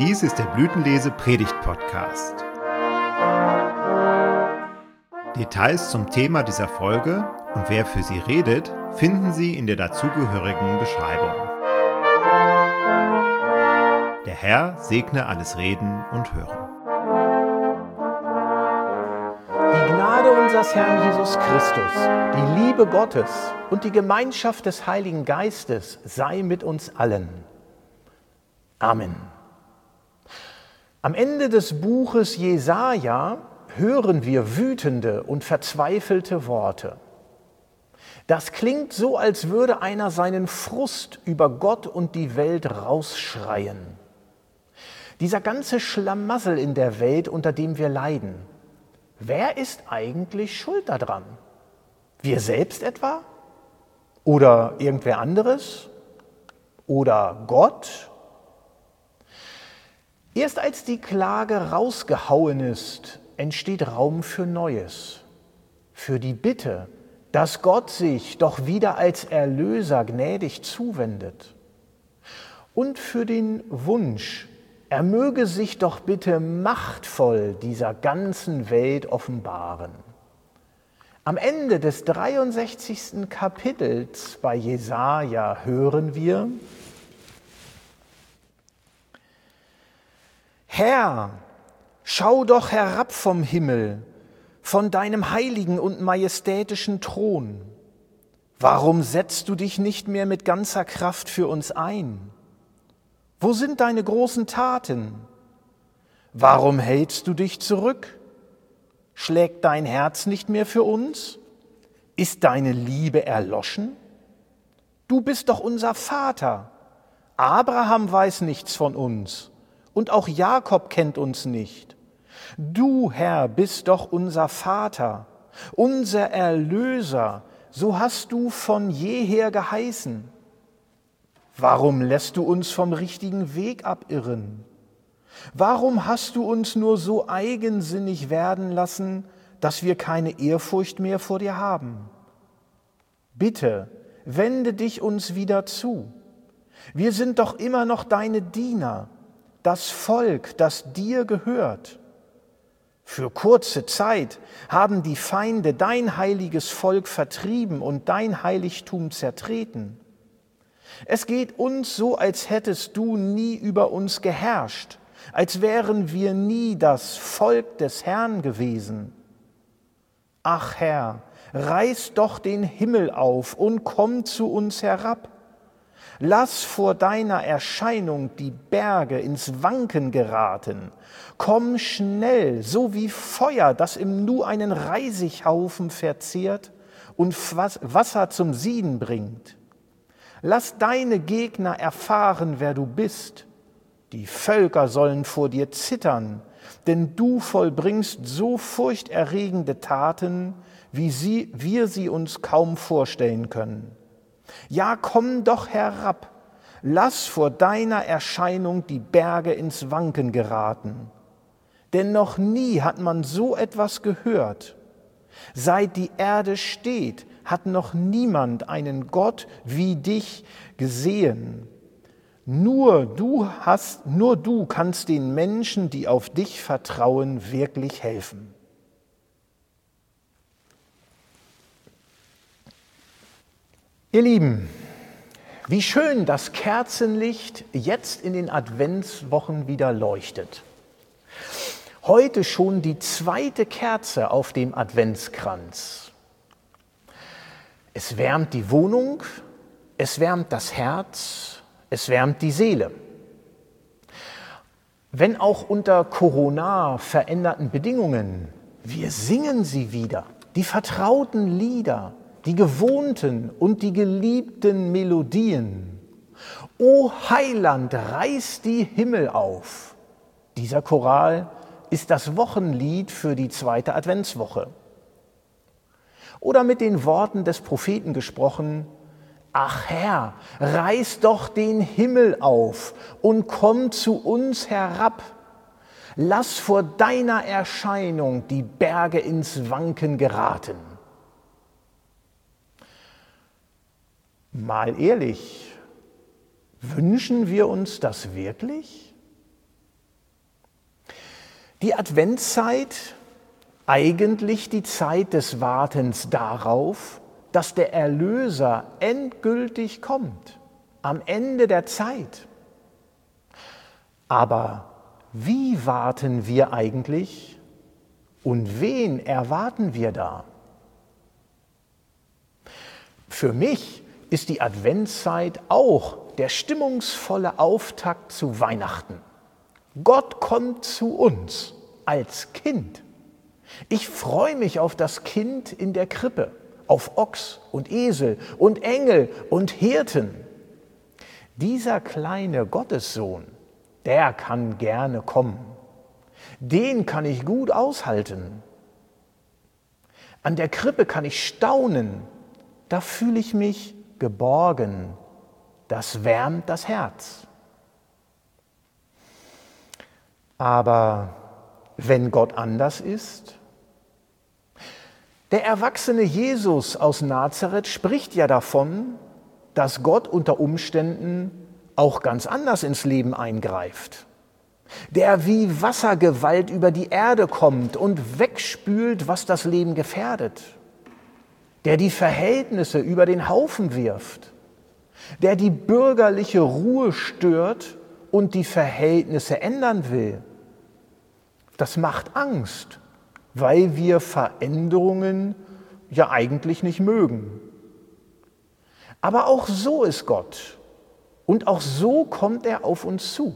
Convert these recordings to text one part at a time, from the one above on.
Dies ist der Blütenlese-Predigt-Podcast. Details zum Thema dieser Folge und wer für sie redet, finden Sie in der dazugehörigen Beschreibung. Der Herr segne alles Reden und Hören. Die Gnade unseres Herrn Jesus Christus, die Liebe Gottes und die Gemeinschaft des Heiligen Geistes sei mit uns allen. Amen. Am Ende des Buches Jesaja hören wir wütende und verzweifelte Worte. Das klingt so, als würde einer seinen Frust über Gott und die Welt rausschreien. Dieser ganze Schlamassel in der Welt, unter dem wir leiden, wer ist eigentlich schuld daran? Wir selbst etwa? Oder irgendwer anderes? Oder Gott? Erst als die Klage rausgehauen ist, entsteht Raum für Neues, für die Bitte, dass Gott sich doch wieder als Erlöser gnädig zuwendet und für den Wunsch, er möge sich doch bitte machtvoll dieser ganzen Welt offenbaren. Am Ende des 63. Kapitels bei Jesaja hören wir: Herr, schau doch herab vom Himmel, von deinem heiligen und majestätischen Thron. Warum setzt du dich nicht mehr mit ganzer Kraft für uns ein? Wo sind deine großen Taten? Warum hältst du dich zurück? Schlägt dein Herz nicht mehr für uns? Ist deine Liebe erloschen? Du bist doch unser Vater. Abraham weiß nichts von uns und auch Jakob kennt uns nicht. Du, Herr, bist doch unser Vater, unser Erlöser, so hast du von jeher geheißen. Warum lässt du uns vom richtigen Weg abirren? Warum hast du uns nur so eigensinnig werden lassen, dass wir keine Ehrfurcht mehr vor dir haben? Bitte, wende dich uns wieder zu. Wir sind doch immer noch deine Diener, das Volk, das dir gehört. Für kurze Zeit haben die Feinde dein heiliges Volk vertrieben und dein Heiligtum zertreten. Es geht uns so, als hättest du nie über uns geherrscht, als wären wir nie das Volk des Herrn gewesen. Ach Herr, reiß doch den Himmel auf und komm zu uns herab. Lass vor deiner Erscheinung die Berge ins Wanken geraten. Komm schnell, so wie Feuer, das im Nu einen Reisighaufen verzehrt und Wasser zum Sieden bringt. Lass deine Gegner erfahren, wer du bist. Die Völker sollen vor dir zittern, denn du vollbringst so furchterregende Taten, wie wir sie uns kaum vorstellen können. Ja, komm doch herab, lass vor deiner Erscheinung die Berge ins Wanken geraten. Denn noch nie hat man so etwas gehört. Seit die Erde steht, hat noch niemand einen Gott wie dich gesehen. Nur du kannst den Menschen, die auf dich vertrauen, wirklich helfen. Ihr Lieben, wie schön das Kerzenlicht jetzt in den Adventswochen wieder leuchtet. Heute schon die zweite Kerze auf dem Adventskranz. Es wärmt die Wohnung, es wärmt das Herz, es wärmt die Seele. Wenn auch unter Corona veränderten Bedingungen, wir singen sie wieder, die vertrauten Lieder, die gewohnten und die geliebten Melodien. O Heiland, reiß die Himmel auf. Dieser Choral ist das Wochenlied für die zweite Adventswoche. Oder mit den Worten des Propheten gesprochen: Ach Herr, reiß doch den Himmel auf und komm zu uns herab. Lass vor deiner Erscheinung die Berge ins Wanken geraten. Mal ehrlich, wünschen wir uns das wirklich? Die Adventszeit, eigentlich die Zeit des Wartens darauf, dass der Erlöser endgültig kommt, am Ende der Zeit. Aber wie warten wir eigentlich und wen erwarten wir da? Für mich ist die Adventszeit auch der stimmungsvolle Auftakt zu Weihnachten. Gott kommt zu uns als Kind. Ich freue mich auf das Kind in der Krippe, auf Ochs und Esel und Engel und Hirten. Dieser kleine Gottessohn, der kann gerne kommen. Den kann ich gut aushalten. An der Krippe kann ich staunen, da fühle ich mich geborgen. Das wärmt das Herz. Aber wenn Gott anders ist? Der erwachsene Jesus aus Nazareth spricht ja davon, dass Gott unter Umständen auch ganz anders ins Leben eingreift. Der wie Wassergewalt über die Erde kommt und wegspült, was das Leben gefährdet. Der die Verhältnisse über den Haufen wirft. Der die bürgerliche Ruhe stört und die Verhältnisse ändern will. Das macht Angst, weil wir Veränderungen ja eigentlich nicht mögen. Aber auch so ist Gott und auch so kommt er auf uns zu.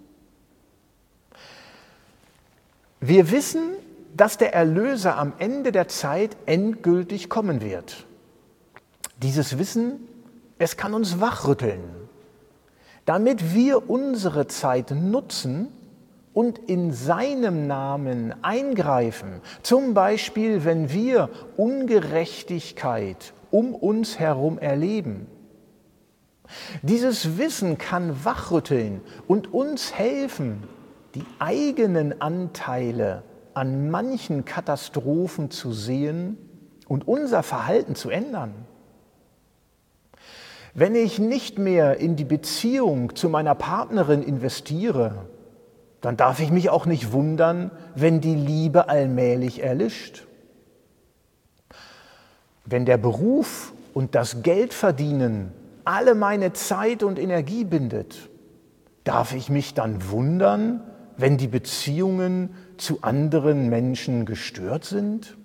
Wir wissen, dass der Erlöser am Ende der Zeit endgültig kommen wird. Dieses Wissen, es kann uns wachrütteln, damit wir unsere Zeit nutzen und in seinem Namen eingreifen. Zum Beispiel, wenn wir Ungerechtigkeit um uns herum erleben. Dieses Wissen kann wachrütteln und uns helfen, die eigenen Anteile an manchen Katastrophen zu sehen und unser Verhalten zu ändern. Wenn ich nicht mehr in die Beziehung zu meiner Partnerin investiere, dann darf ich mich auch nicht wundern, wenn die Liebe allmählich erlischt. Wenn der Beruf und das Geldverdienen alle meine Zeit und Energie bindet, darf ich mich dann wundern, wenn die Beziehungen zu anderen Menschen gestört sind?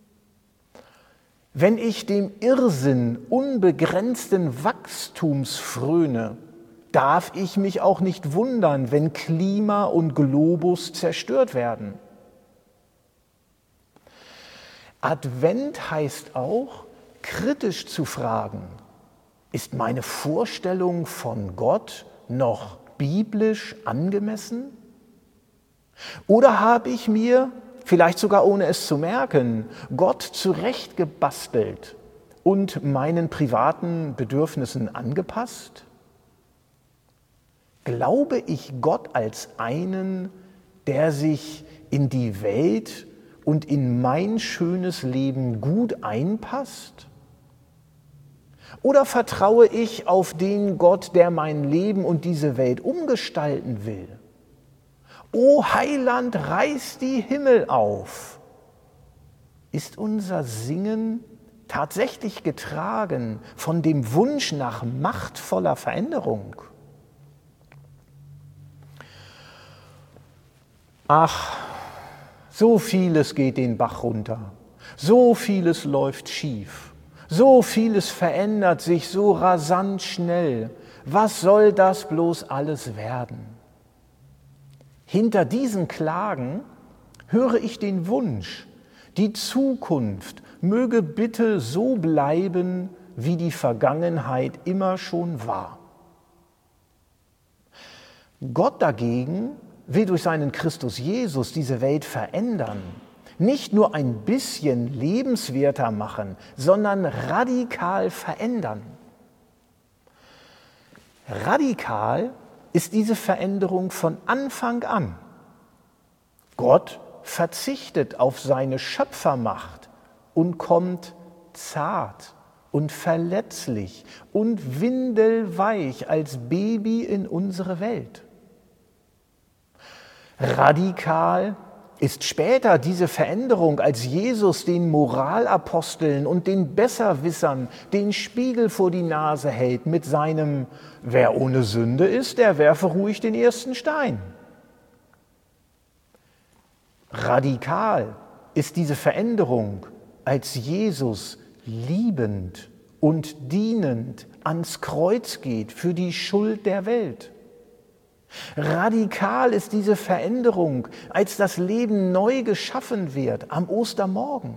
Wenn ich dem Irrsinn unbegrenzten Wachstums fröne, darf ich mich auch nicht wundern, wenn Klima und Globus zerstört werden. Advent heißt auch, kritisch zu fragen, ist meine Vorstellung von Gott noch biblisch angemessen? Oder habe ich mir, vielleicht sogar ohne es zu merken, Gott zurechtgebastelt und meinen privaten Bedürfnissen angepasst? Glaube ich Gott als einen, der sich in die Welt und in mein schönes Leben gut einpasst? Oder vertraue ich auf den Gott, der mein Leben und diese Welt umgestalten will? O Heiland, reiß die Himmel auf! Ist unser Singen tatsächlich getragen von dem Wunsch nach machtvoller Veränderung? Ach, so vieles geht den Bach runter, so vieles läuft schief, so vieles verändert sich so rasant schnell. Was soll das bloß alles werden? Hinter diesen Klagen höre ich den Wunsch, die Zukunft möge bitte so bleiben, wie die Vergangenheit immer schon war. Gott dagegen will durch seinen Christus Jesus diese Welt verändern, nicht nur ein bisschen lebenswerter machen, sondern radikal verändern. Radikal ist diese Veränderung von Anfang an. Gott verzichtet auf seine Schöpfermacht und kommt zart und verletzlich und windelweich als Baby in unsere Welt. Radikal ist später diese Veränderung, als Jesus den Moralaposteln und den Besserwissern den Spiegel vor die Nase hält mit seinem „Wer ohne Sünde ist, der werfe ruhig den ersten Stein." Radikal ist diese Veränderung, als Jesus liebend und dienend ans Kreuz geht für die Schuld der Welt. Radikal ist diese Veränderung, als das Leben neu geschaffen wird am Ostermorgen.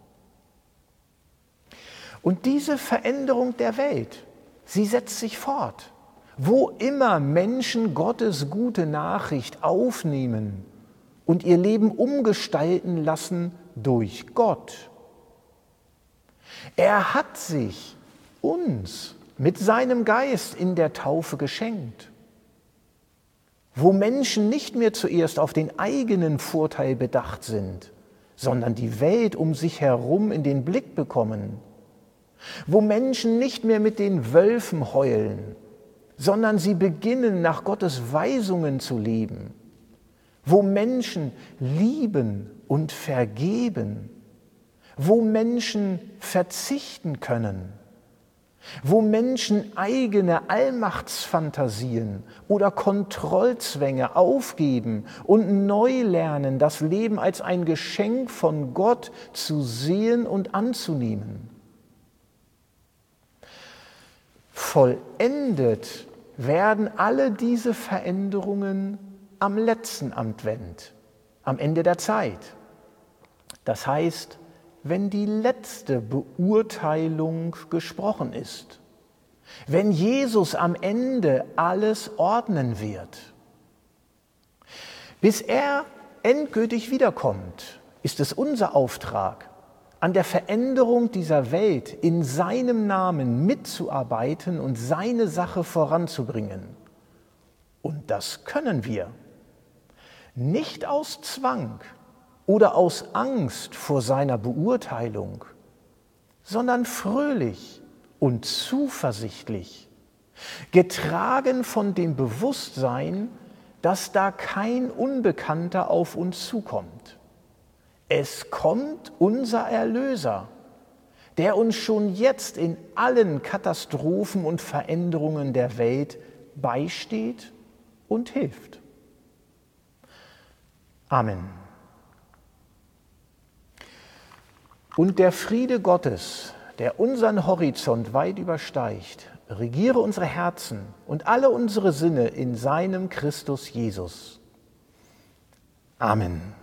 Und diese Veränderung der Welt, sie setzt sich fort. Wo immer Menschen Gottes gute Nachricht aufnehmen und ihr Leben umgestalten lassen durch Gott. Er hat sich uns mit seinem Geist in der Taufe geschenkt. Wo Menschen nicht mehr zuerst auf den eigenen Vorteil bedacht sind, sondern die Welt um sich herum in den Blick bekommen. Wo Menschen nicht mehr mit den Wölfen heulen, sondern sie beginnen, nach Gottes Weisungen zu leben. Wo Menschen lieben und vergeben. Wo Menschen verzichten können. Wo Menschen eigene Allmachtsfantasien oder Kontrollzwänge aufgeben und neu lernen, das Leben als ein Geschenk von Gott zu sehen und anzunehmen. Vollendet werden alle diese Veränderungen am letzten Advent, am Ende der Zeit. Das heißt, wenn die letzte Beurteilung gesprochen ist, wenn Jesus am Ende alles ordnen wird. Bis er endgültig wiederkommt, ist es unser Auftrag, an der Veränderung dieser Welt in seinem Namen mitzuarbeiten und seine Sache voranzubringen. Und das können wir. Nicht aus Zwang oder aus Angst vor seiner Beurteilung, sondern fröhlich und zuversichtlich, getragen von dem Bewusstsein, dass da kein Unbekannter auf uns zukommt. Es kommt unser Erlöser, der uns schon jetzt in allen Katastrophen und Veränderungen der Welt beisteht und hilft. Amen. Und der Friede Gottes, der unseren Horizont weit übersteigt, regiere unsere Herzen und alle unsere Sinne in seinem Christus Jesus. Amen.